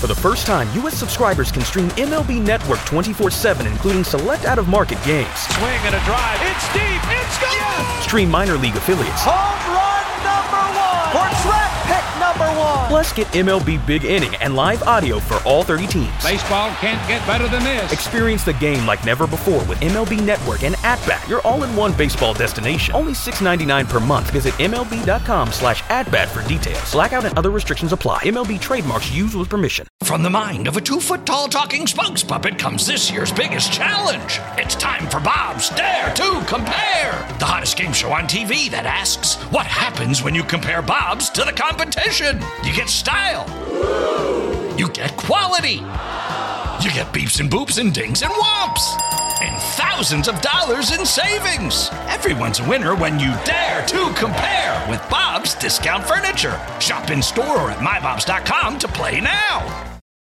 For the first time, U.S. subscribers can stream MLB Network 24/7, including select out-of-market games. Swing and a drive. It's deep. It's gone. Yes! Stream minor league affiliates. Home run number 1. Or draft pick number 1. Plus, get MLB Big Inning and live audio for all 30 teams. Baseball can't get better than this. Experience the game like never before with MLB Network and At-Bat, your all-in-one baseball destination. Only $6.99 per month. Visit MLB.com/atbat for details. Blackout and other restrictions apply. MLB trademarks used with permission. From the mind of a 2-foot-tall talking Spunks puppet comes this year's biggest challenge. It's time for Bob's Dare to Compare, the hottest game show on TV that asks, what happens when you compare Bob's to the competition? You get style. You get quality. You get beeps and boops and dings and whomps. And thousands of dollars in savings. Everyone's a winner when you dare to compare with Bob's Discount Furniture. Shop in store or at mybobs.com to play now.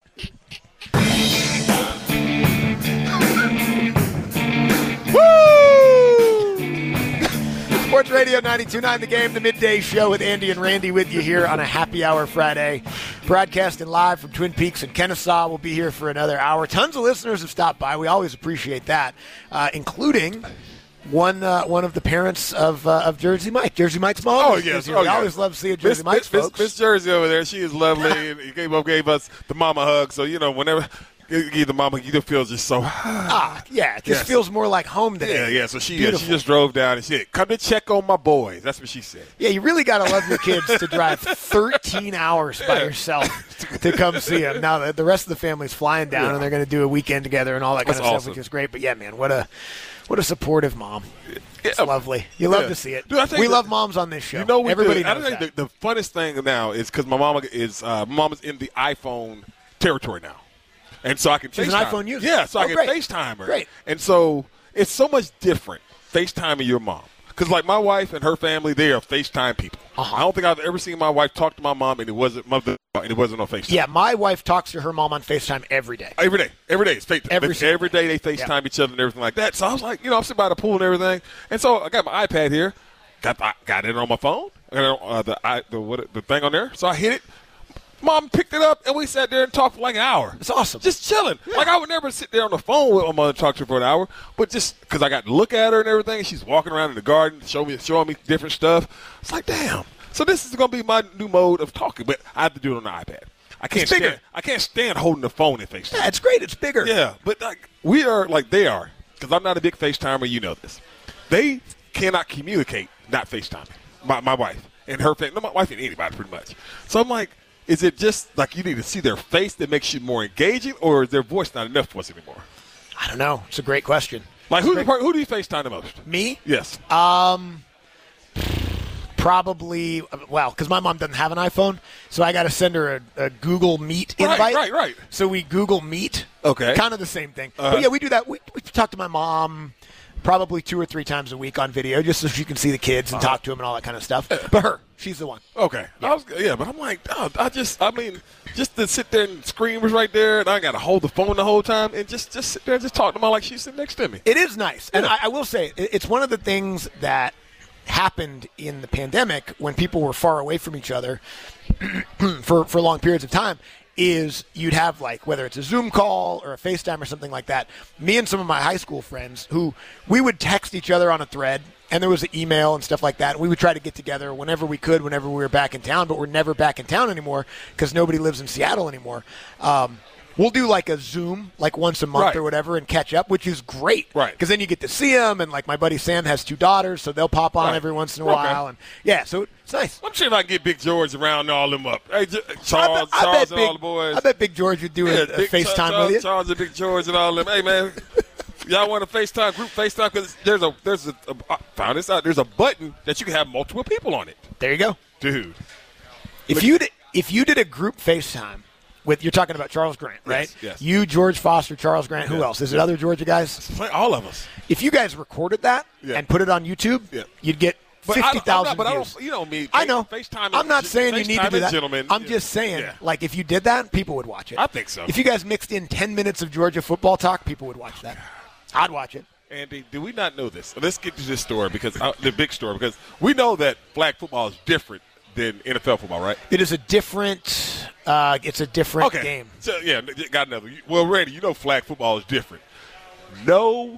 Sports Radio 92.9 The Game, the midday show with Andy and Randy with you here on a happy hour Friday. Broadcasting live from Twin Peaks and Kennesaw. We'll be here for another hour. Tons of listeners have stopped by. We always appreciate that, including one of the parents of Jersey Mike. Jersey Mike's mom. Oh, yes. We always love seeing Jersey Mike's folks. Miss Jersey over there, she is lovely. And he gave us the mama hug. So, whenever you give the mama, you feel just so. It just feels more like home today. Yeah. So she just drove down and she said, come to check on my boys. That's what she said. Yeah, you really got to love your kids to drive 13 hours by yourself to come see them. Now, the rest of the family's flying down, and they're going to do a weekend together and all that kind of stuff, which is great. But, yeah, man, what a supportive mom. It's lovely. You love to see it. Dude, we love moms on this show. Everybody knows that. I think the funnest thing now is because my mama is in the iPhone territory now. And so I can She's FaceTime. an iPhone user. Yeah, so I can great. FaceTime her. Great. And so it's so much different FaceTiming your mom. Because, like, my wife and her family, they are FaceTime people. I don't think I've ever seen my wife talk to my mom and it wasn't on FaceTime. Yeah, my wife talks to her mom on FaceTime every day. Every day. It's FaceTime. Every day they FaceTime each other and everything like that. So I was like, I'm sitting by the pool and everything. And so I got my iPad here. Got it on my phone. I got the thing on there. So I hit it. Mom picked it up, and we sat there and talked for like an hour. It's awesome. Just chilling. Yeah. Like, I would never sit there on the phone with my mother and talk to her for an hour, but just because I got to look at her and everything, and she's walking around in the garden, showing me different stuff. It's like, damn. So this is going to be my new mode of talking, but I have to do it on the iPad. I can't stand holding the phone in FaceTime. Yeah, it's great. It's bigger. Yeah, but we are like they are, because I'm not a big FaceTimer. You know this. They cannot communicate not FaceTiming. My wife and her family. No, my wife and anybody pretty much. So I'm like, is it just like you need to see their face that makes you more engaging, or is their voice not enough for us anymore? I don't know. It's a great question. Like, who do you FaceTime the most? Me? Yes. Probably, because my mom doesn't have an iPhone, so I got to send her a Google Meet invite. Right. So we Google Meet. Okay. Kind of the same thing. But, yeah, we do that. We talk to my mom probably 2 or 3 times a week on video, just so she can see the kids and talk to them and all that kind of stuff. But her, she's the one. Okay. Yeah. But I'm like, just to sit there and scream was right there, and I got to hold the phone the whole time and just sit there and just talk to her like she's sitting next to me. It is nice. Yeah. And I will say, it's one of the things that happened in the pandemic when people were far away from each other for long periods of time. Is you'd have, like, whether it's a Zoom call or a FaceTime or something like that, me and some of my high school friends who we would text each other on a thread, and there was an email and stuff like that, and we would try to get together whenever we could, whenever we were back in town, but we're never back in town anymore because nobody lives in Seattle anymore. We'll do like a Zoom, like once a month or whatever, and catch up, which is great. Right. Because then you get to see them, and like my buddy Sam has 2 daughters, so they'll pop on every once in a while. And yeah, so it's nice. I'm sure if I can get Big George around and all them up. Hey, Charles and all the boys. I bet Big George would do a FaceTime with you. Charles and Big George and all them. Hey, man, y'all want a FaceTime, group FaceTime? Because I found this out. There's a button that you can have multiple people on it. There you go. Dude. If you did a group FaceTime, you're talking about Charles Grant, right? Yes. You, George Foster, Charles Grant. Who else? Is it other Georgia guys? All of us. If you guys recorded that and put it on YouTube, you'd get 50,000 views. You know me. I know. FaceTime. I'm not saying you need to do that. Gentlemen. I'm just saying, like, if you did that, people would watch it. I think so. If you guys mixed in 10 minutes of Georgia football talk, people would watch that. I'd watch it. Andy, do we not know this? Let's get to this story, because the big story, because we know that flag football is different than NFL football, right? It is a different It's a different game. So, yeah, got another. Well, Randy, you know flag football is different. No.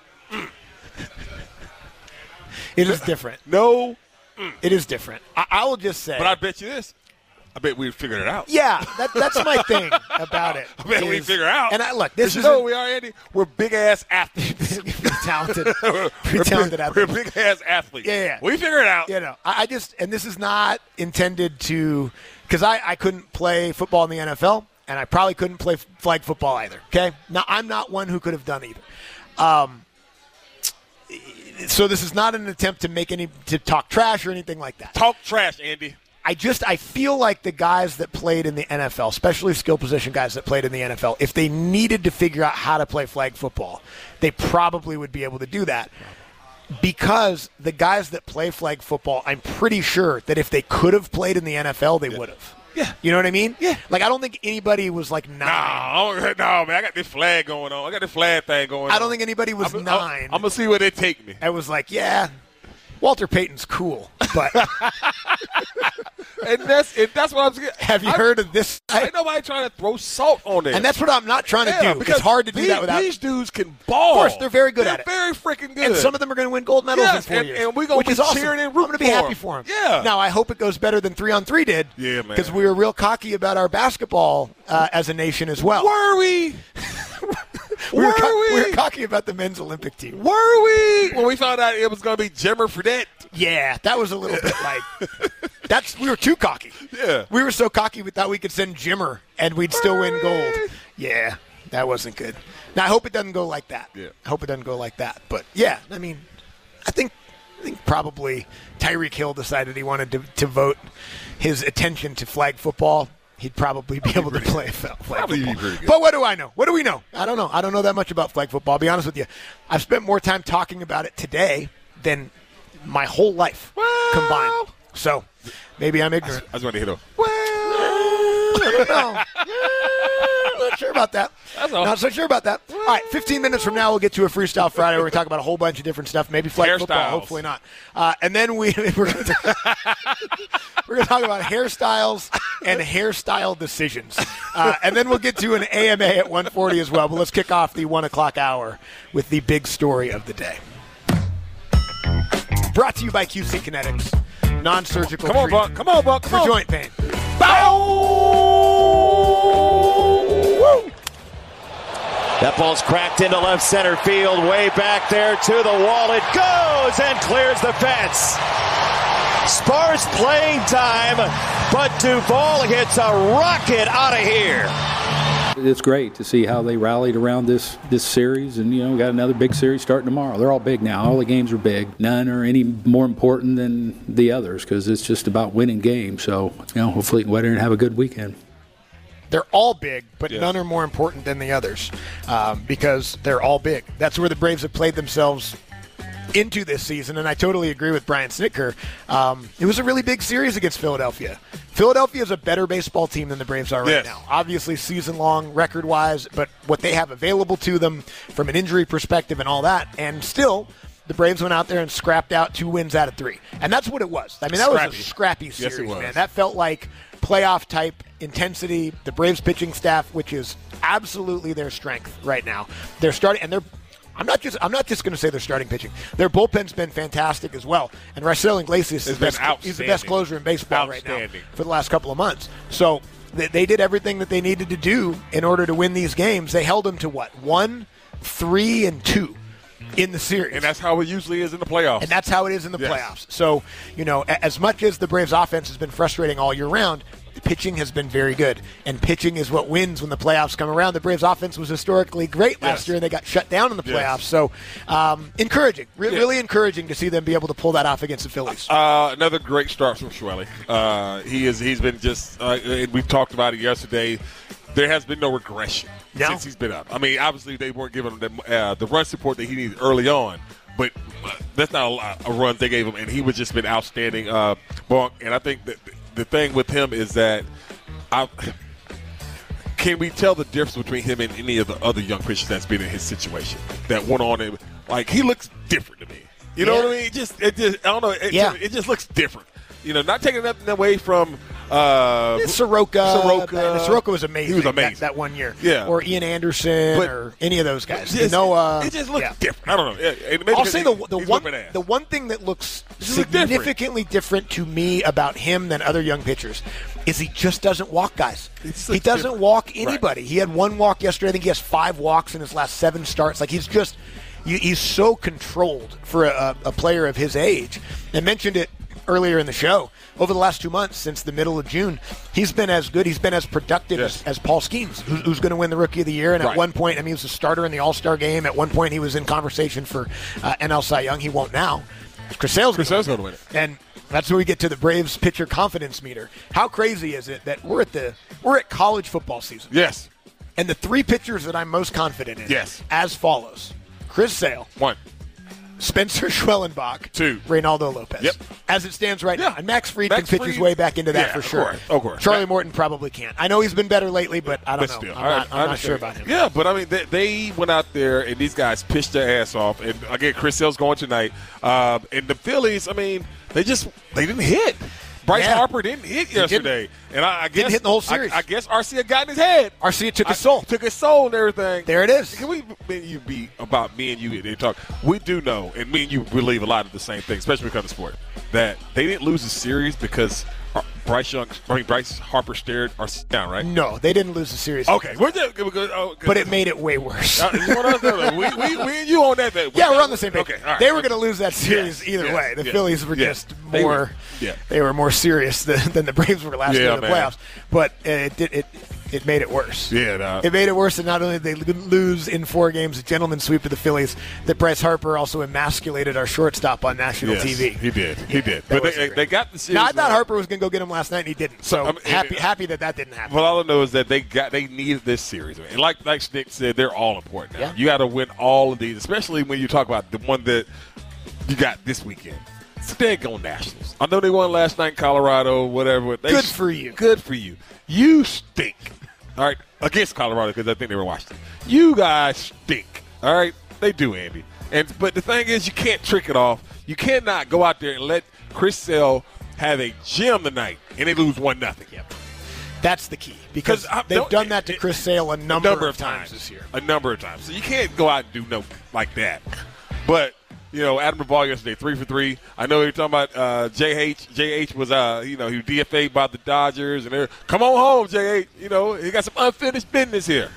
It is different. No. It is different. I will just say. But I bet you this. I bet we figured it out. Yeah, that's my thing about it. I bet we figure it out. And look, this is what we are, Andy. We're big-ass athletes. talented. We're talented athletes. We're big-ass athletes. Yeah. We figure it out. You know, I just – and this is not intended to – because I couldn't play football in the NFL, and I probably couldn't play flag football either, okay? Now, I'm not one who could have done either. So this is not an attempt to talk trash or anything like that. Talk trash, Andy. I feel like the guys that played in the NFL, especially skill position guys that played in the NFL, if they needed to figure out how to play flag football, they probably would be able to do that. Because the guys that play flag football, I'm pretty sure that if they could have played in the NFL, they would have. Yeah. You know what I mean? Yeah. Like, I don't think anybody was like 9. No, man. I got this flag going on. I got this flag thing going on. I don't think anybody was 9. I'm going to see where they take me. I was like, yeah, Walter Payton's cool, but and that's what I'm saying. Have you heard of this? Ain't nobody trying to throw salt on it. And that's what I'm not trying to do. It's hard to do that without. These dudes can ball. Of course, they're very good at it. They're very freaking good. And some of them are going to win gold medals in 4 years. And we're going to be awesome. cheering and I'm going to be happy for for them. Yeah. Now, I hope it goes better than 3-on-3 did. Yeah, man. Because we were real cocky about our basketball as a nation as well. Were we? We were cocky about the men's Olympic team. Were we? When we found out it was going to be Jimmer Fredette. Yeah, that was a little bit like we were too cocky. Yeah. We were so cocky we thought we could send Jimmer and we'd still win gold. Yeah, that wasn't good. Now, I hope it doesn't go like that. Yeah. I hope it doesn't go like that. But, yeah, I mean, I think probably Tyreek Hill decided he wanted to devote his attention to flag football. He'd probably be able to play flag football. But what do I know? What do we know? I don't know. I don't know that much about flag football. I'll be honest with you. I've spent more time talking about it today than my whole life combined. So maybe I'm ignorant. I just want to hit him. I don't know. Not sure about that. That's all. Not so sure about that. All right, 15 minutes from now, we'll get to a Freestyle Friday where we talk about a whole bunch of different stuff. Maybe flag football. Hopefully not. And then we're going to talk about hairstyles and hairstyle decisions. And then we'll get to an AMA at 1:40 as well. But let's kick off the 1 o'clock hour with the big story of the day. Brought to you by QC Kinetics. Non-surgical treatment. Come on, Buck. For joint pain. That ball's cracked into left center field, way back there to the wall. It goes and clears the fence. Sparse playing time, but Duvall hits a rocket out of here. It's great to see how they rallied around this series, and we got another big series starting tomorrow. They're all big now. All the games are big. None are any more important than the others because it's just about winning games. So hopefully we can go out there and have a good weekend. They're all big, but none are more important than the others because they're all big. That's where the Braves have played themselves into this season, and I totally agree with Brian Snitker. It was a really big series against Philadelphia. Philadelphia is a better baseball team than the Braves are right now. Obviously season-long record-wise, but what they have available to them from an injury perspective and all that, and still the Braves went out there and scrapped out 2 wins out of 3. And that's what it was. I mean, that was a scrappy series, man. That felt like playoff-type intensity. The Braves pitching staff, which is absolutely their strength right now. They're starting, and I'm not just going to say they're starting pitching. Their bullpen's been fantastic as well. And Raisel Iglesias is he's the best closer in baseball right now for the last couple of months. So they did everything that they needed to do in order to win these games. They held them to 1, 3, and 2 in the series. And that's how it usually is in the playoffs. And that's how it is in the playoffs. So, as much as the Braves offense has been frustrating all year round, the pitching has been very good. And pitching is what wins when the playoffs come around. The Braves offense was historically great last year, and they got shut down in the playoffs. So, encouraging. Really encouraging to see them be able to pull that off against the Phillies. Another great start from Schwelly. He's been just we talked about it yesterday. There has been no regression since he's been up. I mean, obviously they weren't giving him the run support that he needed early on, but that's not a lot of runs they gave him, and he was just been outstanding. And I think that the thing with him is that can we tell the difference between him and any of the other young pitchers that's been in his situation that went on him? Like, he looks different to me. You know what I mean? It just I don't know. It just looks different. Not taking nothing away from Soroka. Soroka was amazing. He was amazing that 1 year. Yeah. Or Ian Anderson or any of those guys. It just looks different. I don't know. I'll say the one thing that looks significantly different to me about him than other young pitchers is he just doesn't walk guys. He doesn't walk anybody. Right. He had 1 walk yesterday. I think he has 5 walks in his last 7 starts. Like, he's so controlled for a player of his age. I mentioned it earlier in the show. Over the last 2 months, since the middle of June, he's been as good, he's been as productive as Paul Skeens, who's going to win the Rookie of the Year. And at one point, he was a starter in the All-Star game. At one point, he was in conversation for NL Cy Young. He won't now. Chris Sale's going to win it. And that's where we get to the Braves pitcher confidence meter. How crazy is it that we're at college football season? Yes. And the 3 pitchers that I'm most confident in, as follows: Chris Sale, 1. Spencer Schwellenbach, 2. Reynaldo Lopez. Yep. As it stands right now. And Max Fried can pitch his way back into that for sure. Of course. Charlie Morton probably can't. I know he's been better lately, but I don't know. I'm not sure about him. Yeah, but I mean, they went out there and these guys pitched their ass off. And again, Chris Sale's going tonight. And the Phillies, I mean, they didn't hit. Bryce Harper didn't hit yesterday. And I guess didn't hit the whole series. I guess Arcia got in his head. Arcia took his soul. Took his soul and everything. There it is. Can we be about me and you? They talk. We do know, and me and you believe a lot of the same things, especially when it comes to sport, that they didn't lose the series because Bryce Harper stared Arcia down, right? No, they didn't lose the series. Okay. But it made it way worse. We and you on that. Yeah, we're on the same page. Okay, all right. They were going to lose that series either way. The Phillies were just more. They were more serious than the Braves were last year in the playoffs. But it made it worse. Yeah, it made it worse. And not only did they lose in 4 games, a gentleman's sweep to the Phillies, that Bryce Harper also emasculated our shortstop on national TV. He did. But they got the series. Now, I thought Harper was going to go get him last night, and he didn't. So happy that didn't happen. Well, all I know is that they needed this series. And like Nick said, they're all important now. Yeah. You got to win all of these, especially when you talk about the one that you got this weekend. It's the daggone Nationals. I know they won last night in Colorado, whatever. Good for you. Good for you. You stink. All right, against Colorado because I think they were Washington. You guys stink. All right, they do, Andy. But the thing is, you can't trick it off. You cannot go out there and let Chris Sale have a gem tonight and they lose 1-0. Yep. That's the key because they've done that to Chris Sale a number of times this year. A number of times. So you can't go out and do no like that. But Adam Duvall yesterday, 3 for 3. I know you're talking about JH. JH was, he was DFA'd by the Dodgers, and they're, come on home, JH. He got some unfinished business here.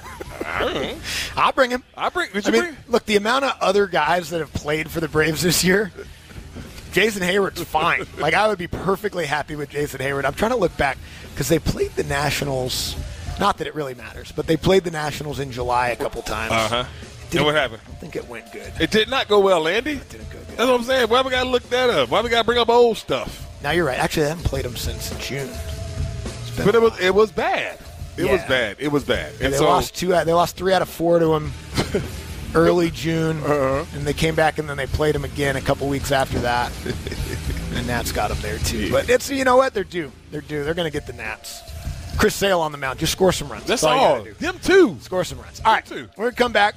I'll bring him. Did you bring him? Look, the amount of other guys that have played for the Braves this year, Jason Hayward's fine. Like, I would be perfectly happy with Jason Hayward. I'm trying to look back because they played the Nationals. Not that it really matters, but they played the Nationals in July a couple times. Uh-huh. And what happened? I think it went good. It did not go well, Andy. It didn't go good. That's what I'm saying. Why we got to look that up? Why we got to bring up old stuff? Now you're right. Actually, I haven't played them since June. But it was bad. It was bad. And they lost 3 out of 4 to them early June, and they came back and then they played them again a couple weeks after that. And Nats got them there too. But it's what they're due. They're going to get the Nats. Chris Sale on the mound. Just score some runs. That's all. Them too. Score some runs. All right. We're going to come back.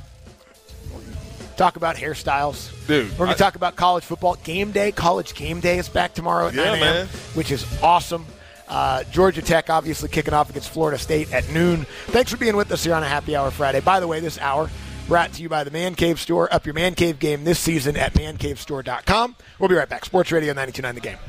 Talk about hairstyles. Dude. We're going to talk about college football. Game day. College game day is back tomorrow at 9 a.m., which is awesome. Georgia Tech obviously kicking off against Florida State at noon. Thanks for being with us here on a Happy Hour Friday. By the way, this hour brought to you by the Man Cave Store. Up your Man Cave game this season at mancavestore.com. We'll be right back. Sports Radio 92.9 The Game.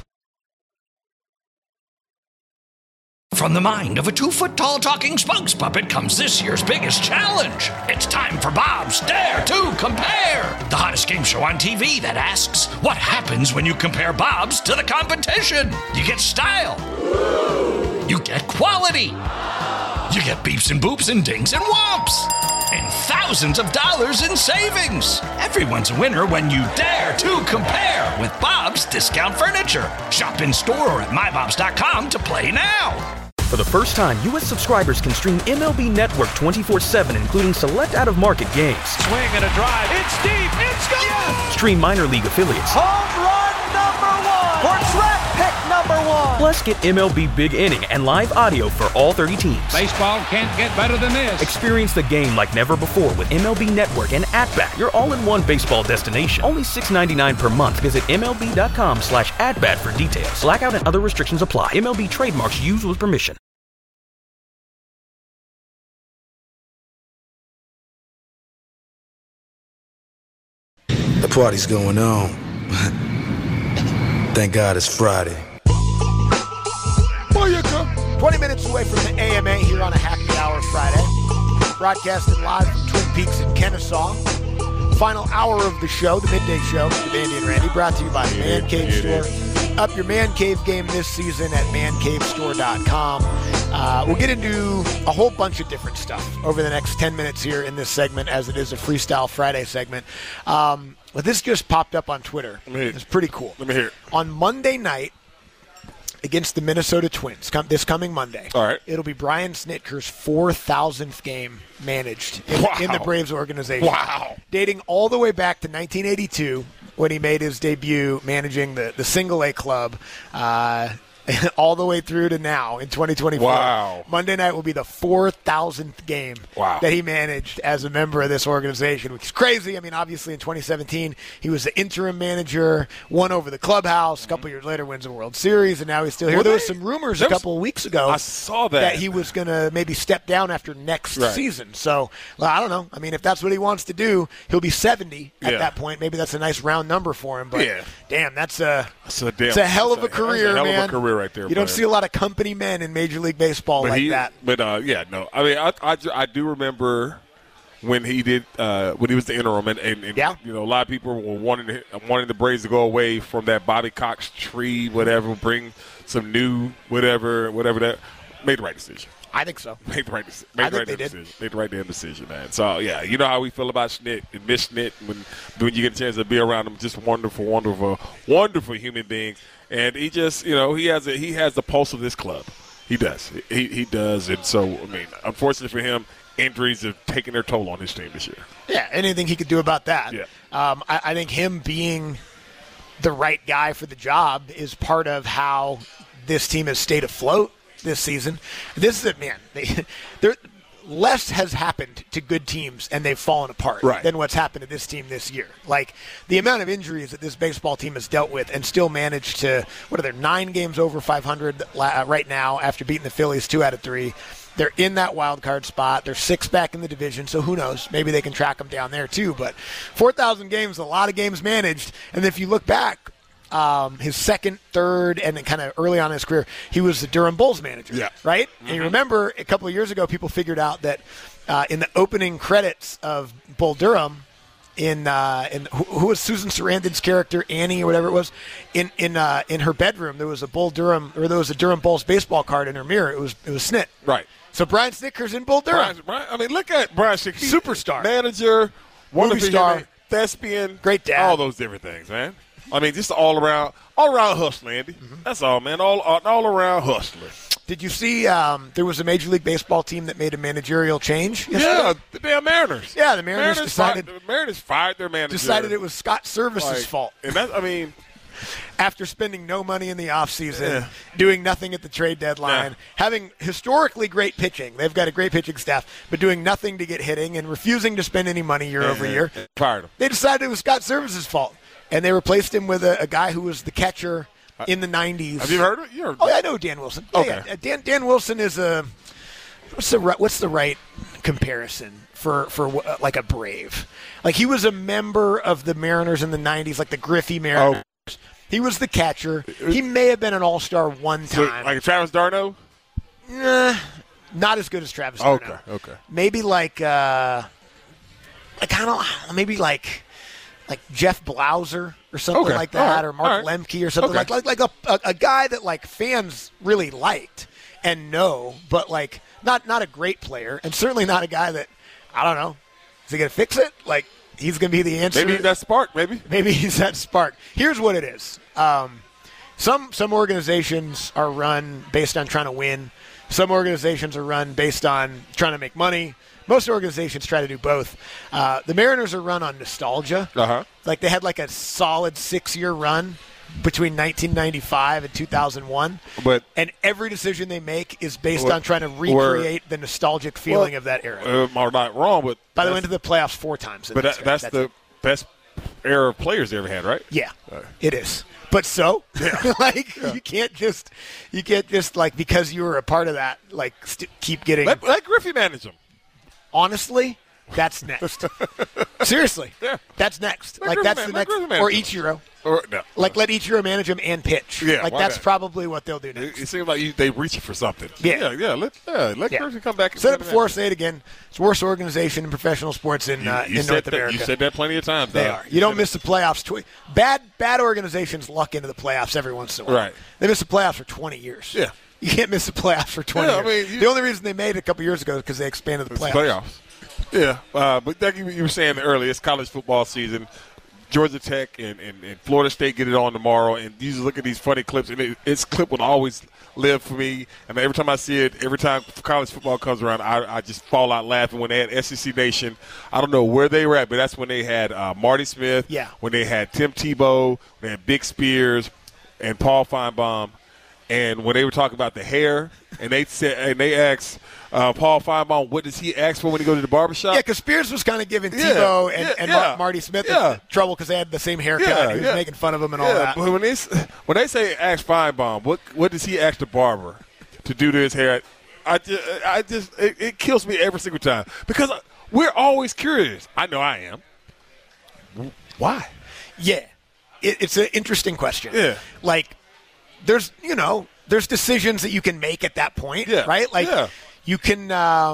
From the mind of a 2-foot-tall talking spokes puppet comes this year's biggest challenge. It's time for Bob's Dare to Compare, the hottest game show on TV that asks, what happens when you compare Bob's to the competition? You get style. You get quality. You get beeps and boops and dings and whomps. And thousands of dollars in savings. Everyone's a winner when you dare to compare with Bob's Discount Furniture. Shop in store or at mybobs.com to play now. For the first time, U.S. subscribers can stream MLB Network 24/7, including select out-of-market games. Swing and a drive. It's deep. It's gone. Stream minor league affiliates. Home run number 1 for draft pick number 1. Plus, get MLB Big Inning and live audio for all 30 teams. Baseball can't get better than this. Experience the game like never before with MLB Network and At-Bat, your all-in-one baseball destination. Only $6.99 per month. Visit MLB.com/at-bat for details. Blackout and other restrictions apply. MLB trademarks used with permission. The party's going on. Thank God it's Friday. 20 minutes away from the AMA here on a happy hour Friday. Broadcasting live from Twin Peaks in Kennesaw. Final hour of the show, the midday show, with Andy and Randy, brought to you by the Man Cave Store. Up your Man Cave game this season at mancavestore.com. We'll get into a whole bunch of different stuff over the next 10 minutes here in this segment, as it is a Freestyle Friday segment. But this just popped up on Twitter. It's pretty cool. Let me hear it. On Monday night, against the Minnesota Twins, this coming Monday. All right. It'll be Brian Snitker's 4,000th game managed in the Braves organization. Wow. Dating all the way back to 1982 when he made his debut managing the Single-A club, all the way through to now in 2024. Wow. Monday night will be the 4,000th game that he managed as a member of this organization, which is crazy. I mean, obviously in 2017, he was the interim manager, won over the clubhouse. A couple years later, wins a World Series, and now he's still here. There was some rumors a couple of weeks ago. I saw that he was going to maybe step down after next season. So, well, I don't know. I mean, if that's what he wants to do, he'll be 70 at that point. Maybe that's a nice round number for him. But, damn, it's a hell of a career, man. That's a hell of a career right there. You don't see a lot of company men in Major League Baseball that. But I mean, I do remember when he did when he was the interim, and you know, a lot of people were wanting the Braves to go away from that Bobby Cox tree, whatever, bring some new whatever that. Made the right decision. I think so. Made the right decision. Made the right damn decision, man. So yeah, you know how we feel about Snit and Miss Snit when you get a chance to be around him. Just wonderful human beings. And he just, you know, he has the pulse of this club. He does. He does. And so, I mean, unfortunately for him, injuries have taken their toll on his team this year. Yeah, anything he could do about that. Yeah. I think him being the right guy for the job is part of how this team has stayed afloat this season. This is it, man. Less has happened to good teams, and they've fallen apart than what's happened to this team this year. Like, the amount of injuries that this baseball team has dealt with and still managed to, 9 games over 500 right now after beating the Phillies 2 out of 3. They're in that wild card spot. They're 6 back in the division, so who knows? Maybe they can track them down there too. But 4,000 games, a lot of games managed. And if you look back, his second, third, and then kind of early on in his career, he was the Durham Bulls manager, right? Mm-hmm. And you remember a couple of years ago, people figured out that in the opening credits of Bull Durham, in who was Susan Sarandon's character, Annie or whatever it was, in her bedroom, there was a Bull Durham, or there was a Durham Bulls baseball card in her mirror. It was Snit, right? So Brian Snitker's in Bull Durham. I mean, look at Brian Snitker, superstar, manager, movie star, thespian, great dad, all those different things, man. I mean, just all around hustler, Andy. Mm-hmm. That's all, man. All around hustler. Did you see there was a Major League Baseball team that made a managerial change yesterday? Yeah, the damn Mariners. Yeah, the Mariners fired their manager. Decided it was Scott Service's fault. And that, I mean, after spending no money in the offseason, doing nothing at the trade deadline, having historically great pitching. They've got a great pitching staff, but doing nothing to get hitting and refusing to spend any money year over year. Fired him. They decided it was Scott Service's fault. And they replaced hip with a guy who was the catcher in the 90s. Have you heard of it? Oh, yeah, I know Dan Wilson. Okay. Yeah. Dan Wilson is what's the right comparison for like a Brave? Like, he was a member of the Mariners in the 90s, like the Griffey Mariners. Oh. He was the catcher. He may have been an all-star one time. Like Travis d'Arnaud? Not as good as Travis d'Arnaud. Okay. Maybe like Jeff Blauser or something like that, or Mark Lemke or something like a guy that like fans really liked and know, but like not a great player, and certainly not a guy that, I don't know, is he going to fix it? Like, he's going to be the answer. Maybe that spark. Maybe he's that spark. Here's what it is. Some organizations are run based on trying to win. Some organizations are run based on trying to make money. Most organizations try to do both. The Mariners are run on nostalgia. Uh-huh. Like, they had like a solid 6-year run between 1995 and 2001. And every decision they make is based on trying to recreate the nostalgic feeling of that era. I'm not wrong, but by the way, into the playoffs 4 times. But that's the best era of players they ever had, right? Yeah, it is. But you can't just like because you were a part of that, like keep getting. Let Griffey manage them. Honestly, that's next. Seriously, that's next. That's the next. Or Ichiro. Let Ichiro manage him and pitch. Yeah, that's probably what they'll do next. It seems like they reaching for something. Yeah. Let Griffey come back. Said it before, say it again. It's the worst organization in professional sports in North America. You said that plenty of times. They are. You don't miss the playoffs. Bad organizations luck into the playoffs every once in a while. Right. They miss the playoffs for 20 years. Yeah. You can't miss the playoffs for 20 years. The only reason they made it a couple years ago is because they expanded the playoffs. Yeah, but like you were saying earlier, it's college football season. Georgia Tech and Florida State get it on tomorrow, and you just look at these funny clips, and its clip will always live for me. And every time I see it, every time college football comes around, I just fall out laughing. When they had SEC Nation, I don't know where they were at, but that's when they had Marty Smith, when they had Tim Tebow, when they had Big Spears, and Paul Feinbaum. And when they were talking about the hair, and they asked Paul Feinbaum, what does he ask for when he goes to the barbershop? Yeah, because Spears was kind of giving Tebow and Marty Smith trouble because they had the same haircut. He was making fun of him and all that. But when they say ask Feinbaum, what does he ask the barber to do to his hair? It kills me every single time because we're always curious. I know I am. Why? Yeah, it's an interesting question. Yeah, there's decisions that you can make at that point, right? You can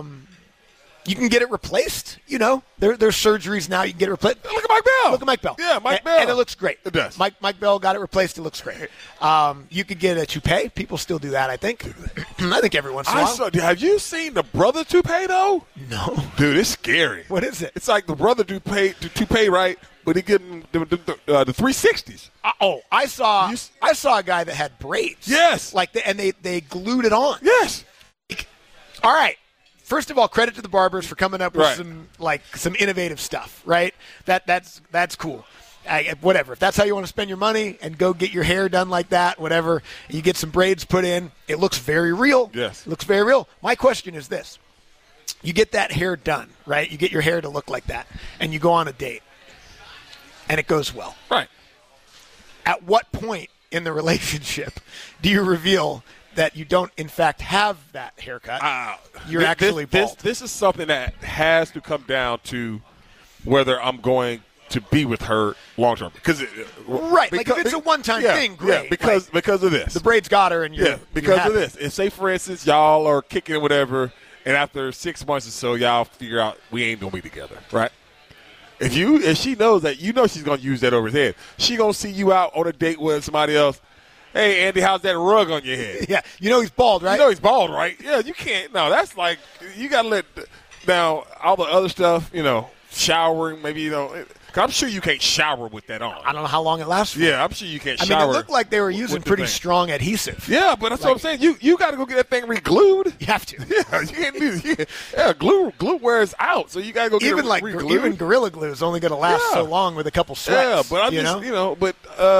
get it replaced. There's surgeries now. You can get it replaced. Look at Mike Bell. Yeah, Mike Bell. And it looks great. It does. Mike Bell got it replaced. It looks great. You could get a toupee. People still do that, I think. I think every once in a while. Have you seen the brother toupee, though? No. Dude, it's scary. What is it? It's like the brother toupee, right? But he getting the 360s. I saw a guy that had braids. Yes. And they glued it on. Yes. All right. First of all, credit to the barbers for coming up with some innovative stuff, right? That's cool. Whatever. If that's how you want to spend your money and go get your hair done like that, whatever, you get some braids put in, it looks very real. Yes. It looks very real. My question is this. You get that hair done, right? You get your hair to look like that, and you go on a date, and it goes well. Right. At what point in the relationship do you reveal that you don't, in fact, have that haircut? You're actually bald. This is something that has to come down to whether I'm going to be with her long term. Because if it's a one-time thing, great. Yeah, because of this. The braids got her, and because of this. If, say, for instance, y'all are kicking or whatever, and after 6 months or so, y'all figure out we ain't going to be together, right? If she knows that, she's going to use that over his head. She going to see you out on a date with somebody else. Hey, Andy, how's that rug on your head? Yeah, he's bald, right? He's bald, right? Yeah, you can't. No, that's like, you got to let, now, all the other stuff, showering, maybe, cause I'm sure you can't shower with that on. I don't know how long it lasts for. Yeah, I'm sure you can't shower. It looked like they were using pretty strong adhesive. Yeah, but that's what I'm saying. You got to go get that thing re-glued. You have to. Yeah, you can't do it. Yeah, glue wears out, so you got to go get it re-glued. Even Gorilla Glue is only going to last so long with a couple sweats. Yeah, but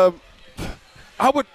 I would.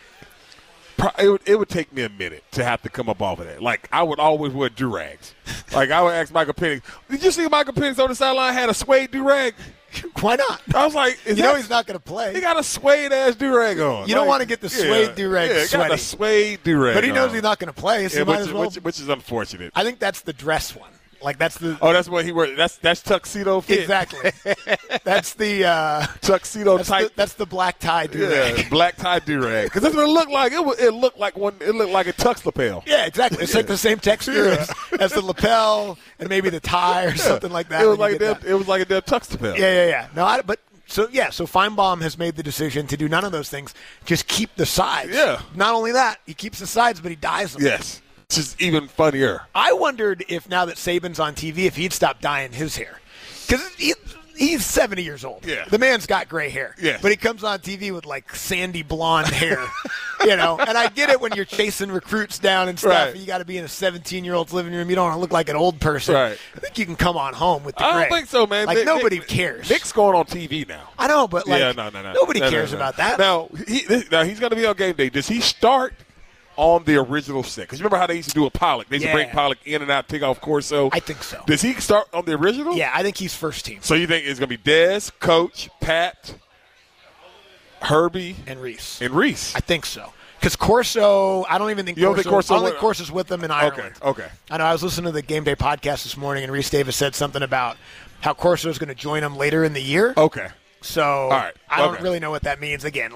It would take me a minute to have to come up off of that. Like, I would always wear do-rags. Like, I would ask Michael Penix, did you see Michael Penix on the sideline had a suede do-rag? Why not? I was like, he's not going to play. He got a suede-ass do-rag on. You don't want to get the suede do-rag sweaty. Got a suede do-rag But he knows he's not going to play, so might as well. Which is unfortunate. I think that's the dress one. Like, that's the. Oh, that's what he wears. That's tuxedo fit. Exactly. That's the tuxedo type. That's the black tie do-rag. Yeah, black tie do-rag. Because that's what it looked like. It looked like one. It looked like a tux lapel. Yeah, exactly. It's like the same texture as the lapel and maybe the tie or something like that. It was like a damn tux lapel. Yeah. No, so Feinbaum has made the decision to do none of those things. Just keep the sides. Yeah. Not only that, he keeps the sides, but he dyes them. Yes. It's just even funnier. I wondered if now that Saban's on TV, if he'd stop dyeing his hair. Because He's 70 years old. Yeah. The man's got gray hair. Yes. But he comes on TV with like sandy blonde hair, And I get it when you're chasing recruits down and stuff. Right. You got to be in a 17-year-old's living room. You don't want to look like an old person. Right. I think you can come on home with the I gray. don't think so, man. Like, nobody cares. Nick's going on TV now. I know, but like, yeah, no. nobody cares about that. Now he's going to be on game day. Does he start on the original set? Because you remember how they used to do a Pollock? They used to bring Pollock in and out, take off Corso. I think so. Does he start on the original? Yeah, I think he's first team. So you think it's going to be Dez, Coach, Pat, Herbie, and Reese. I think so. Because Corso, I don't even think Corso's with them in Ireland. Okay. I know. I was listening to the Game Day podcast this morning, and Reese Davis said something about how Corso is going to join them later in the year. Okay. So all right. I don't really know what that means. Again,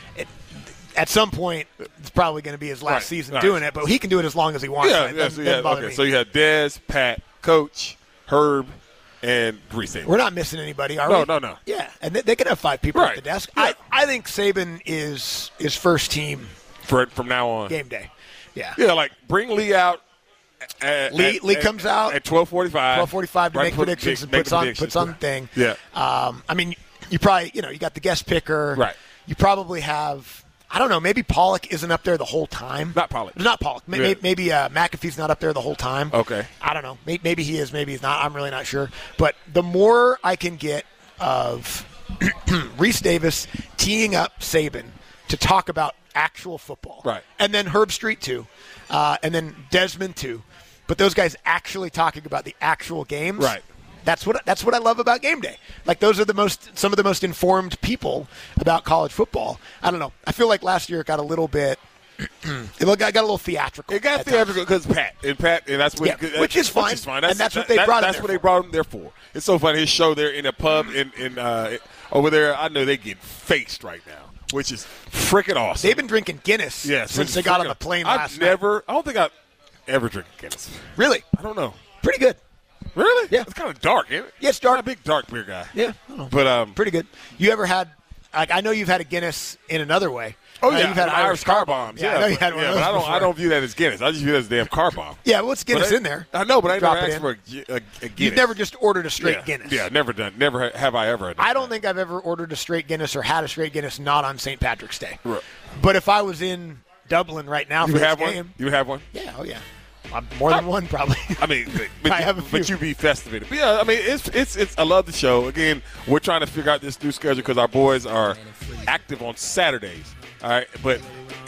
at some point, it's probably going to be his last season doing it, but he can do it as long as he wants. Okay. So you had Dez, Pat, Coach, Herb, and Reese Davis. We're not missing anybody, are we? No. Yeah, and they can have 5 people at the desk. Yeah. I think Saban is first team from now on. Game day. Yeah. Yeah, like bring Lee out. Lee comes out at 12:45. 12:45 to make predictions and puts on the thing. Yeah. I mean, you probably you got the guest picker. Right. You probably have. I don't know. Maybe Pollock isn't up there the whole time. Not Pollock. Maybe McAfee's not up there the whole time. Okay. I don't know. Maybe he is. Maybe he's not. I'm really not sure. But the more I can get of Reese Davis teeing up Saban to talk about actual football, right, and then Herb Street too, and then Desmond too, but those guys actually talking about the actual games, right. That's what I love about game day. Like those are some of the most informed people about college football. I don't know. I feel like last year it got a little bit. It got a little theatrical. It got theatrical because Pat, and that's what, which is fine. And that's what they brought him. That's what they brought him there for. It's so funny. His show there in a pub in over there. I know they get faced right now, which is freaking awesome. They've been drinking Guinness since they got on the plane last night. I don't think I've ever drinking Guinness. Really? I don't know. Pretty good. Really? Yeah. It's kind of dark, isn't it? Yeah, it's dark. I'm a big dark beer guy. Yeah. I don't know. But pretty good. You ever had? I know you've had a Guinness in another way. Oh yeah, you've had Irish car bombs. Yeah, I know you had one of those but before. I don't view that as Guinness. I just view that as a damn car bomb. Yeah, what's Guinness in there? I know, but I never Drop it asked for a Guinness. You've never just ordered a straight Guinness. Yeah, never done. Never have I ever. I don't think I've ever ordered a straight Guinness or had a straight Guinness not on St. Patrick's Day. Right. But if I was in Dublin right now for this game, you have one. Yeah, oh yeah. More than one, probably. I mean, I have a few. But you be festive. But yeah, I mean, it's. I love the show. Again, we're trying to figure out this new schedule because our boys are active on Saturdays. All right, but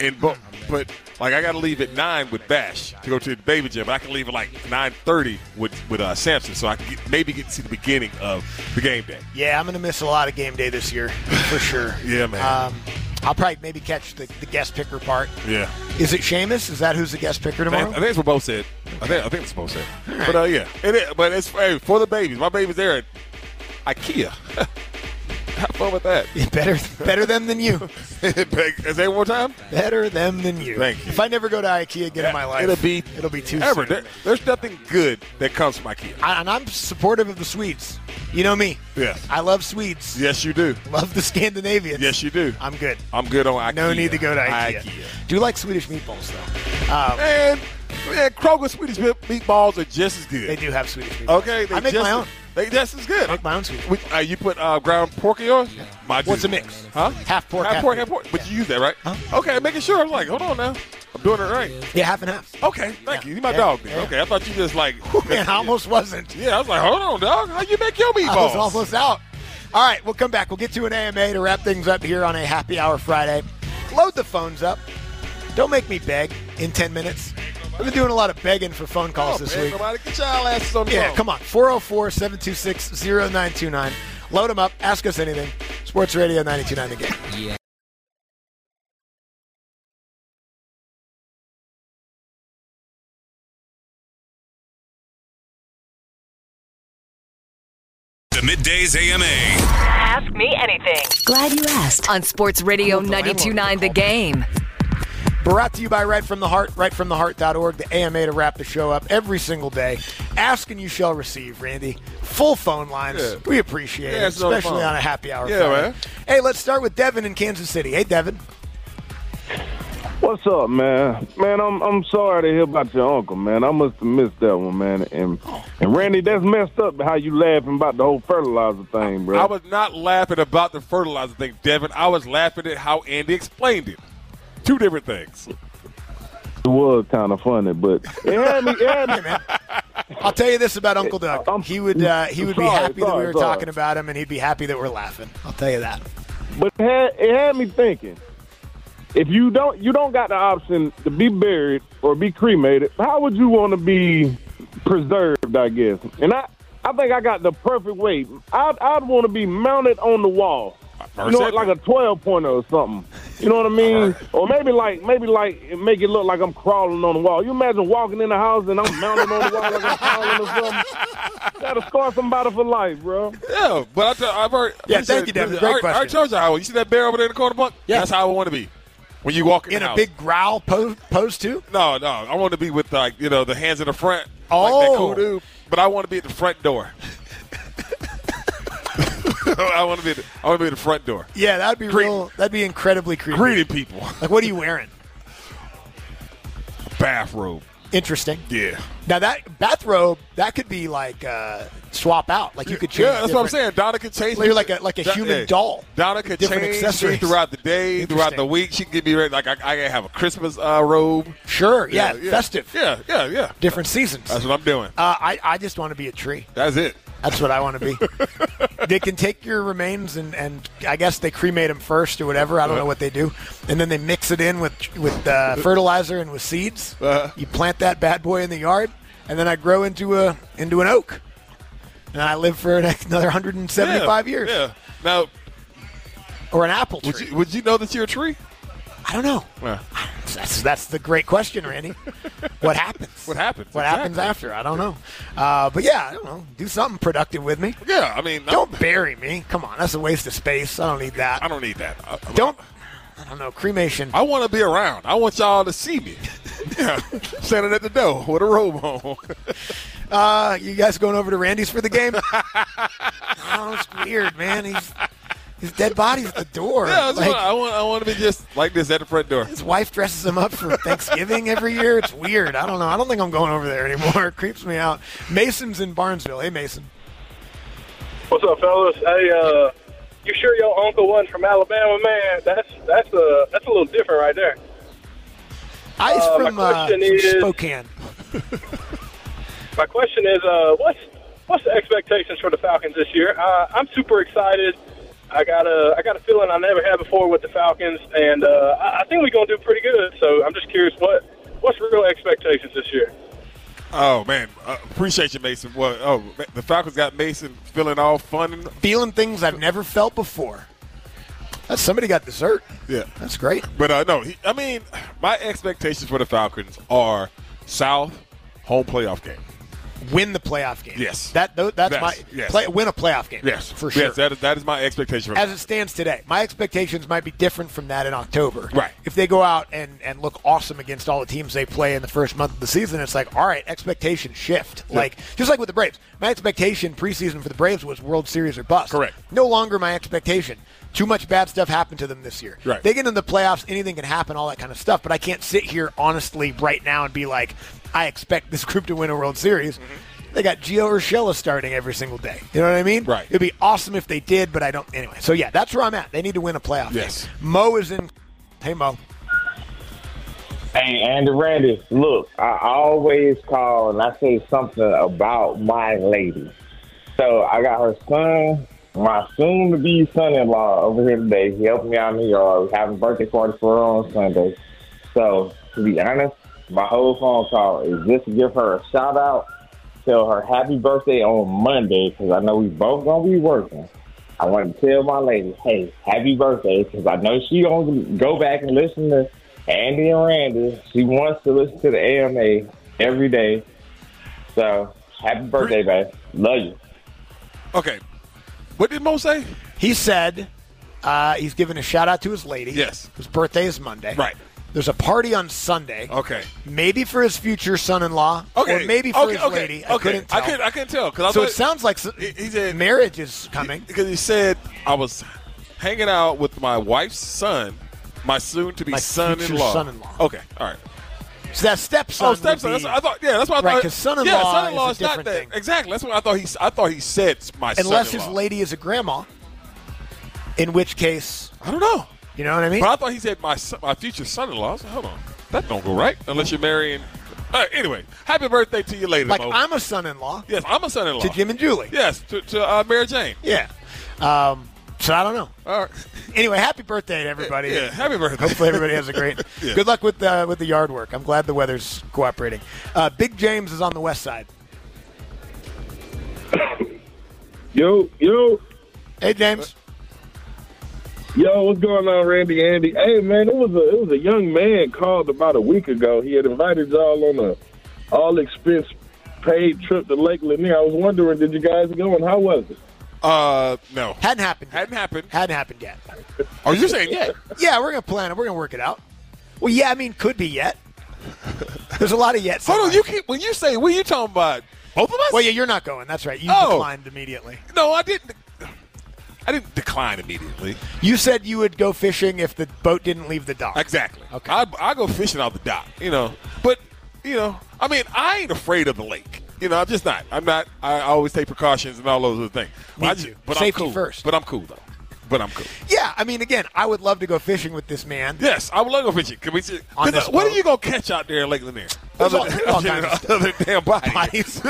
like I got to leave at 9 with Bash to go to the baby gym. But I can leave at like 9:30 with Samson, so I can maybe get to see the beginning of the game day. Yeah, I'm gonna miss a lot of game day this year for sure. Yeah, man. I'll probably maybe catch the guest picker part. Yeah. Is it Seamus? Is that who's the guest picker tomorrow? I think it's what both said. I think it's what both said. Right. But yeah, but it's for the babies. My baby's there at IKEA. Have fun with that. Yeah, better them than you. Say it one more time. Better them than you. Thank you. If I never go to IKEA again in my life, it'll be too soon. There's nothing good that comes from IKEA. And I'm supportive of the Swedes. You know me. Yes. I love Swedes. Yes, you do. Love the Scandinavians. Yes, you do. I'm good. I'm good on IKEA. No need to go to IKEA. Do like Swedish meatballs though. Man, Kroger Swedish meatballs are just as good. They do have Swedish meatballs. Okay, I make my own. They just as good. I make my own Swedish. You put ground pork in yours? Yeah. What's a mix? Huh? Half pork, half pork. But you use that, right? Huh? Okay, making sure. I was like, hold on now. I'm doing it right. Yeah, half and half. Okay, thank you. You're my dog, man. Yeah. Okay, I thought you just like. Man, I almost wasn't. Yeah, I was like, hold on, dog. How you make your meatballs? I was almost out. All right, we'll come back. We'll get to an AMA to wrap things up here on a Happy Hour Friday. Load the phones up. Don't make me beg in 10 minutes. I've been doing a lot of begging for phone calls this week. Nobody get y'all asses on the phone. Yeah, come on. 404-726-0929. Load them up. Ask us anything. Sports Radio 92.9 The Game. Yeah. The Middays AMA. Ask me anything. Glad you asked. On Sports Radio 92.9 The Game. Brought to you by Right From The Heart, rightfromtheheart.org, the AMA to wrap the show up every single day. Ask and you shall receive, Randy. Full phone lines. Yeah. We appreciate it, especially on a happy hour Friday. Man. Hey, let's start with Devin in Kansas City. Hey, Devin. What's up, man? Man, I'm sorry to hear about your uncle, man. I must have missed that one, man. And Randy, that's messed up how you laughing about the whole fertilizer thing, bro. I was not laughing about the fertilizer thing, Devin. I was laughing at how Andy explained it. Two different things. It was kind of funny, but it had me, man. I'll tell you this about Uncle Doug. He would be happy that we were talking about him, and he'd be happy that we're laughing. I'll tell you that. But it had me thinking. If you don't got the option to be buried or be cremated, how would you want to be preserved, I guess? And I think I got the perfect way. I'd want to be mounted on the wall. You know, like a 12-pointer or something. You know what I mean? Or maybe like make it look like I'm crawling on the wall. You imagine walking in the house and I'm mounted on the wall like I'm crawling or something? That'll scar somebody for life, bro. Yeah, but I've heard. Yeah, thank you, Devin. Great question. I told you how. You see that bear over there in the corner, Buck? Yeah. That's how I want to be. When you walk in the house. A big growl pose too? No. I want to be with the hands in the front. Oh. Like that cool dude. But I want to be at the front door. I want to be at the front door. Yeah, that'd be incredibly creepy. Greeting people. Like, what are you wearing? A bathrobe. Interesting. Yeah. Now that bathrobe, that could be like swap out. Like you could change. Yeah, that's what I'm saying. Donna could change. You're like a human doll. Donna could change me throughout the day, throughout the week. She can get me ready. Like I can have a Christmas robe. Sure. Yeah. Festive. Yeah. Different seasons. That's what I'm doing. I just want to be a tree. That's it. That's what I want to be. They can take your remains and I guess they cremate them first or whatever. I don't know what they do. And then they mix it in with fertilizer and with seeds. You plant that bad boy in the yard, and then I grow into an oak. And I live for another 175 years. Yeah. Now, or an apple tree. Would you know that you're a tree? I don't know. Yeah. That's the great question, Randy. What happens? What happens? What happens after? I don't know. But yeah, I don't know. Do something productive with me. Yeah, I mean, don't bury me. Come on, that's a waste of space. I don't need that. I don't need that. I don't know. Cremation. I want to be around. I want y'all to see me. Yeah, standing at the door with a robe on. You guys going over to Randy's for the game? Oh, it's weird, man. His dead body's at the door. Yeah, I want to be just like this at the front door. His wife dresses him up for Thanksgiving every year. It's weird. I don't know. I don't think I'm going over there anymore. It creeps me out. Mason's in Barnesville. Hey, Mason. What's up, fellas? Hey, you sure your uncle wasn't from Alabama, man? That's a little different right there. He's from Spokane. My question is, what's the expectations for the Falcons this year? I'm super excited. I got a feeling I never had before with the Falcons, and I think we're gonna do pretty good. So I'm just curious, what's real expectations this year? Oh man, appreciate you, Mason. Well, the Falcons got Mason feeling all fun, feeling things I've never felt before. Somebody got dessert. Yeah, that's great. But no, my expectations for the Falcons are South home playoff game. Win the playoff game. Yes. That's my win a playoff game. Yes. For sure. Yes, that is my expectation. As it stands today. My expectations might be different from that in October. Right. If they go out and look awesome against all the teams they play in the first month of the season, it's like, all right, expectations shift. Yeah. Like just like with the Braves. My expectation preseason for the Braves was World Series or bust. Correct. No longer my expectation. Too much bad stuff happened to them this year. Right. They get into the playoffs, anything can happen, all that kind of stuff, but I can't sit here honestly right now and be like, I expect this group to win a World Series. Mm-hmm. They got Gio Urshela starting every single day. You know what I mean? Right. It'd be awesome if they did, but I don't. Anyway, so yeah, that's where I'm at. They need to win a playoff game. Mo is in. Hey, Mo. Hey, Andy Randy, look, I always call and I say something about my lady. So I got her son, my soon-to-be son-in-law over here today. He helped me out in the yard. We're having a birthday party for her on Sunday. So, to be honest, my whole phone call is just to give her a shout-out, tell her happy birthday on Monday, because I know we both going to be working. I want to tell my lady, hey, happy birthday, because I know she going to go back and listen to Andy and Randy. She wants to listen to the AMA every day. So, happy birthday, babe. Love you. Okay. What did Mo say? He said he's giving a shout-out to his lady. Yes. Whose birthday is Monday. Right. There's a party on Sunday. Okay. Maybe for his future son-in-law. Okay. Or maybe for his lady. I couldn't tell. I couldn't tell. So it sounds like he said marriage is coming. Because he said, I was hanging out with my wife's son My soon-to-be My son-in-law. future son-in-law. Okay, all right. So that stepson. Oh, stepson. would be- That's what I thought. Yeah, that's what I thought. Right, because son-in-law, yeah, son-in-law is a not different that. thing. Exactly. That's what I thought. I thought he said my Unless son-in-law. his lady is a grandma, in which case, I don't know. You know what I mean? But I thought he said my future son-in-law. I said, hold on, that don't go right unless you're marrying. Anyway, happy birthday to you later. Like Mo. I'm a son-in-law. Yes, I'm a son-in-law to Jim and Julie. Yes, to Mary Jane. Yeah. So I don't know. All right. Anyway, happy birthday to everybody. Yeah, happy birthday. Hopefully everybody has a great. Yeah. Good luck with the yard work. I'm glad the weather's cooperating. Big James is on the west side. Yo. Hey, James. Yo, what's going on, Randy? Andy? Hey, man, it was a young man called about a week ago. He had invited y'all on a all-expense paid trip to Lake Lanier. I was wondering, did you guys go, and how was it? No. Hadn't happened yet. Are you saying yet? Yeah, we're going to plan it. We're going to work it out. Well, yeah, I mean, could be yet. There's a lot of yets. Hold on, when you say we, you talking about both of us? Well, yeah, you're not going. That's right. You declined immediately. No, I didn't. I didn't decline immediately. You said you would go fishing if the boat didn't leave the dock. Exactly. Okay. I go fishing off the dock, But, I mean, I ain't afraid of the lake. I'm just not. I'm not. I always take precautions and all those other things. But Safety I'm cool. first. But I'm cool, though. Yeah, I mean, again, I would love to go fishing with this man. Yes, I would love to go fishing. Can we see? What are you going to catch out there in Lake Lanier? Other than damn bodies.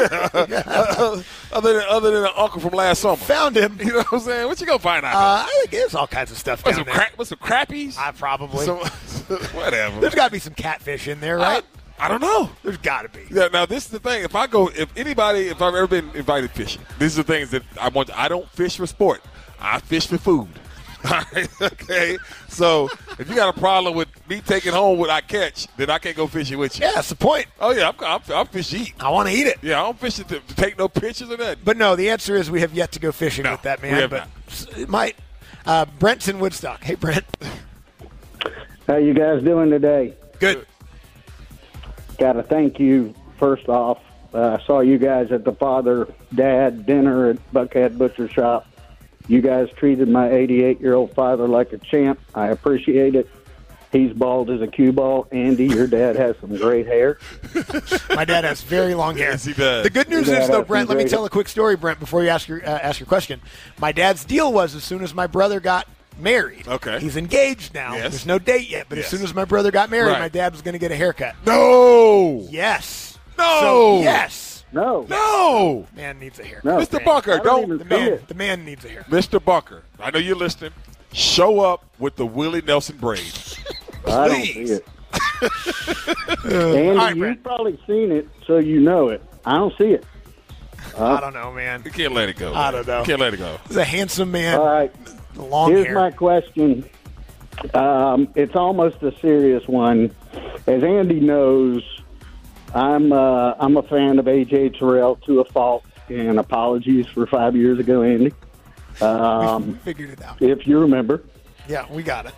other than an uncle from last summer. Found him. You know what I'm saying? What you going to find out I think there's all kinds of stuff down there. With some crappies? Probably. Whatever. There's got to be some catfish in there, right? I don't know. There's got to be. Yeah, now, this is the thing. If I've ever been invited fishing, these are the things that I want. I don't fish for sport. I fish for food. All right, okay? So if you got a problem with me taking home what I catch, then I can't go fishing with you. Yeah, that's the point. Oh, yeah, I'm fish to eat. I want to eat it. Yeah, I don't fish to take no pictures or nothing. But no, the answer is we have yet to go fishing with that man. we have but not. it might. Brent's in Woodstock. Hey, Brent. How you guys doing today? Good. Got to thank you, first off. I saw you guys at the father-dad dinner at Buckhead Butcher Shop. You guys treated my 88-year-old father like a champ. I appreciate it. He's bald as a cue ball. Andy, your dad has some great hair. My dad has very long hair. Yes, he does. The good news is, though, Brent, let me tell a quick story, Brent, before you ask your question. My dad's deal was as soon as my brother got married. Okay. He's engaged now. Yes. There's no date yet, but as soon as my brother got married, my dad was going to get a haircut. No. Yes. No. So, yes. No. Man needs a haircut. No. Mr. Bunker, The man needs a haircut. Mr. Bunker, I know you're listening. Show up with the Willie Nelson braids. I don't see it. Andy, right, you've probably seen it, so you know it. I don't see it. I don't know, man. You can't let it go. I don't know. You can't let it go. He's a handsome man. All right. Long Here's hair. my question. It's almost a serious one. As Andy knows, I'm a fan of A.J. Terrell to a fault, and apologies for 5 years ago, Andy. We figured it out. If you remember. Yeah, we got it.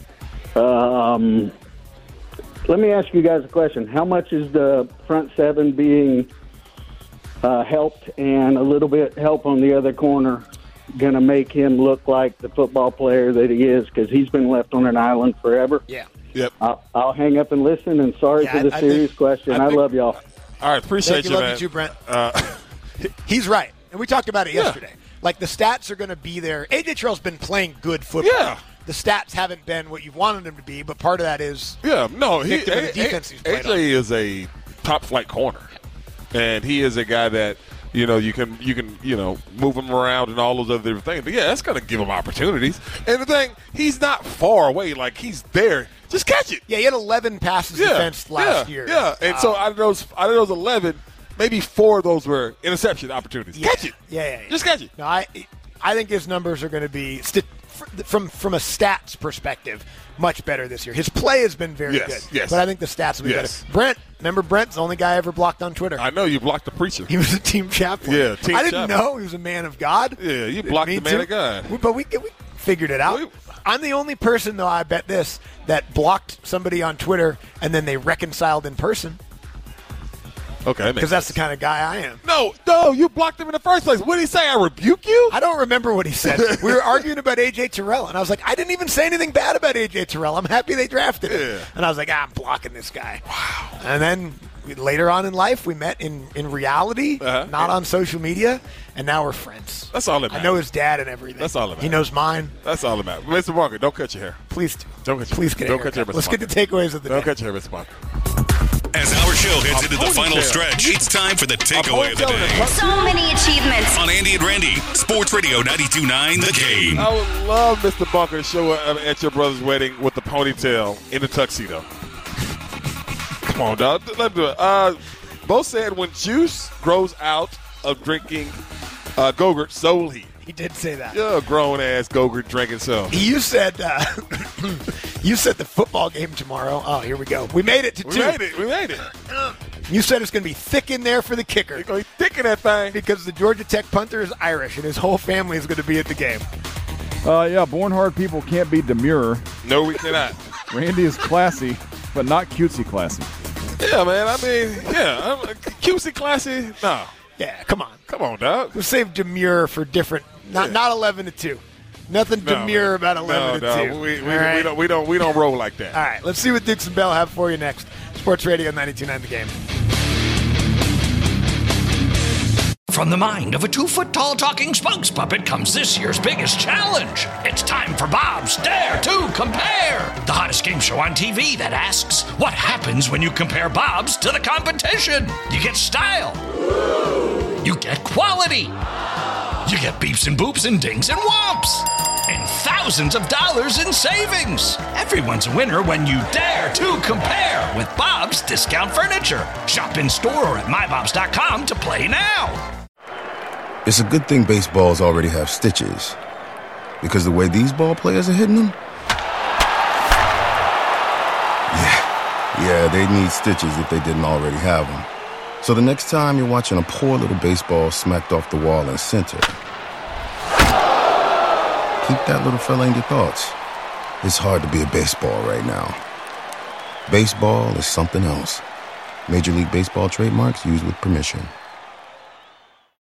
Let me ask you guys a question. How much is the front seven being helped and a little bit help on the other corner going to make him look like the football player that he is? Because he's been left on an island forever. Yeah. Yep. I'll hang up and listen, and sorry for the serious question. I love y'all. All right, appreciate you, love man. you too, Brent. He's right. And we talked about it yesterday. Like, the stats are going to be there. A.J. Terrell's been playing good football. Yeah. The stats haven't been what you wanted them to be, but part of that is victim of the defense he's played on. AJ is a top flight corner, and he is a guy that you can move him around and all those other different things. But yeah, that's going to give him opportunities. And the thing, he's not far away. Like, he's there. Just catch it. Yeah, he had 11 passes defensed last year. Yeah, and so out of those 11, maybe 4 of those were interception opportunities. Yeah. Catch it. Yeah. Just catch it. No, I think his numbers are going to be from a stats perspective much better this year. His play has been very good. Yes. But I think the stats will be better. Brent, remember Brent's the only guy I ever blocked on Twitter. I know you blocked the preacher. He was a team chaplain. Yeah, team I didn't chaplain. know he was a man of God. Yeah, you blocked the man of God. But we figured it out. I'm the only person, though, I bet this, that blocked somebody on Twitter and then they reconciled in person. Okay. Because that's the kind of guy I am. No, you blocked him in the first place. What did he say? I rebuke you? I don't remember what he said. We were arguing about A.J. Terrell, and I was like, I didn't even say anything bad about A.J. Terrell. I'm happy they drafted him. Yeah. And I was like, I'm blocking this guy. Wow. And then later on in life, we met in reality, not on social media, and now we're friends. That's all that matters. I know his dad and everything. That's all that matters. He knows mine. That's all that matters. Mr. Walker, don't cut your hair. Please do. Don't cut your Please get Don't a cut your haircut. hair, Mr. Let's get the takeaways of the day. Don't cut your hair, Mr. Walker. As our show heads into the final stretch, it's time for the takeaway of the day. So many achievements. On Andy and Randy, Sports Radio 92.9 The Game. I would love Mr. Bunker to show up at your brother's wedding with the ponytail in the tuxedo. Come on, dog. Let's do it. Bo said when juice grows out of drinking Go-Gurt, so will he. He did say that. You're a grown-ass Go-Gurt drinking self. You said you said the football game tomorrow. Oh, here we go. We made it to 2. We made it. You said it's going to be thick in there for the kicker. It's going to be thick in that thing. Because the Georgia Tech punter is Irish, and his whole family is going to be at the game. Yeah, born hard people can't be demure. No, we cannot. Randy is classy, but not cutesy classy. Yeah, man. I mean, cutesy classy. No. Yeah, come on. Come on, dog. We'll save demure for different. Not 11-2. Nothing demure about 11-2. We don't roll like that. All right, let's see what Dukes and Bell have for you next. Sports Radio 92.9 The Game. From the mind of a 2-foot-tall talking spokes puppet comes this year's biggest challenge. It's time for Bob's Dare to Compare, the hottest game show on TV that asks, what happens when you compare Bob's to the competition? You get style. You get quality. You get beeps and boops and dings and whomps. And thousands of dollars in savings. Everyone's a winner when you dare to compare with Bob's Discount Furniture. Shop in store or at mybobs.com to play now. It's a good thing baseballs already have stitches. Because the way these ball players are hitting them? Yeah, they need stitches if they didn't already have them. So the next time you're watching a poor little baseball smacked off the wall in center, keep that little fella in your thoughts. It's hard to be a baseball right now. Baseball is something else. Major League Baseball trademarks used with permission.